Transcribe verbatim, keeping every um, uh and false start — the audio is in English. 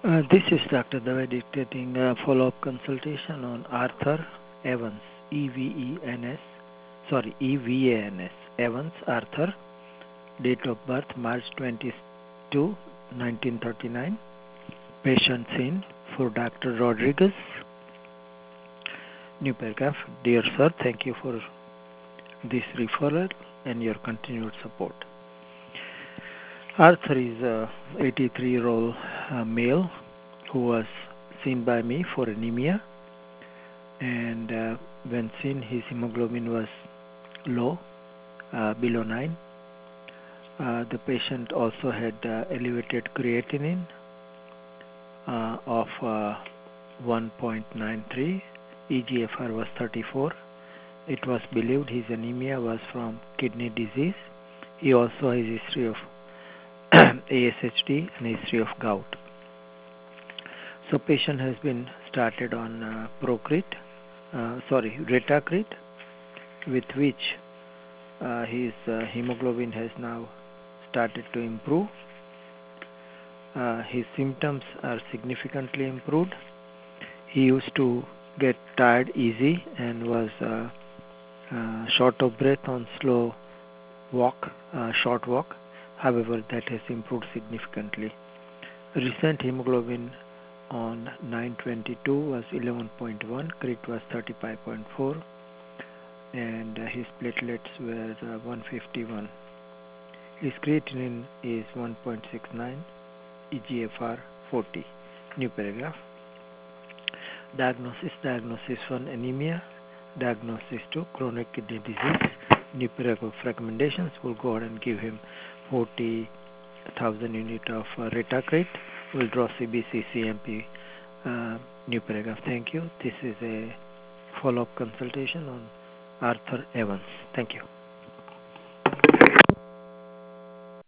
Uh, this is Doctor Dave dictating a follow-up consultation on Arthur Evans, E V E N S, sorry, E V A N S, Evans Arthur, date of birth March twenty-second, nineteen thirty-nine, patient seen for Doctor Rodriguez. New paragraph. Dear sir, thank you for this referral and your continued support. Arthur is a eighty-three-year-old uh, male who was seen by me for anemia, and uh, when seen his hemoglobin was low, uh, below nine. Uh, the patient also had uh, elevated creatinine uh, of uh, one point nine three, E G F R was thirty-four. It was believed his anemia was from kidney disease. He also has a history of A S H D and a history of gout. So patient has been started on uh, Procrit, uh, sorry, Retacrit, with which uh, his uh, hemoglobin has now started to improve. Uh, his symptoms are significantly improved. He used to get tired easy and was uh, uh, short of breath on slow walk, uh, short walk. However, that has improved significantly. Recent hemoglobin on nine twenty-two was eleven point one, crit was thirty-five point four, and uh, his platelets were uh, one fifty-one. His creatinine is one point six nine, E G F R forty. New paragraph. Diagnosis, diagnosis one, anemia. Diagnosis two, chronic kidney disease. New paragraph recommendations will go ahead and give him forty thousand unit of uh, Retacrit. We'll draw C B C, C M P. Uh, new paragraph. Thank you. This is a follow-up consultation on Arthur Evans. Thank you.